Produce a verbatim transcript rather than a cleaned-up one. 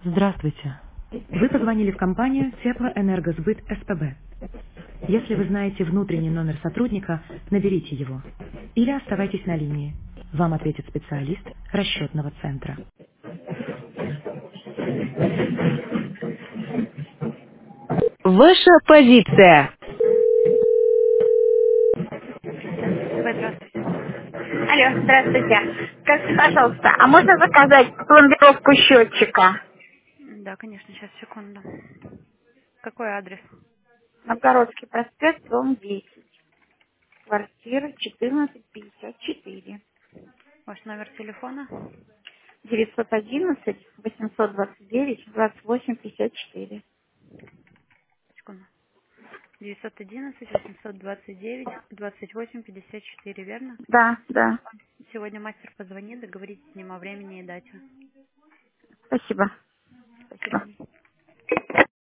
Здравствуйте. Вы позвонили в компанию Теплоэнергосбыт СПБ. Если вы знаете внутренний номер сотрудника, наберите его. Или оставайтесь на линии. Вам ответит специалист расчетного центра. Ваша позиция. СПБ, здравствуйте. Алло, здравствуйте. Скажите, пожалуйста, а можно заказать пломбировку счетчика? Да, конечно, сейчас, секунду. Какой адрес? Новгородский проспект, дом десять, квартира четырнадцать пятьдесят четыре. Ваш номер телефона? девятьсот одиннадцать восемьсот двадцать девять двадцать восемь пятьдесят четыре. Секунду. девятьсот одиннадцать восемьсот двадцать девять двадцать восемь пятьдесят четыре, верно? Да, да. Сегодня мастер позвонит, договоритесь с ним о времени и дате. Спасибо.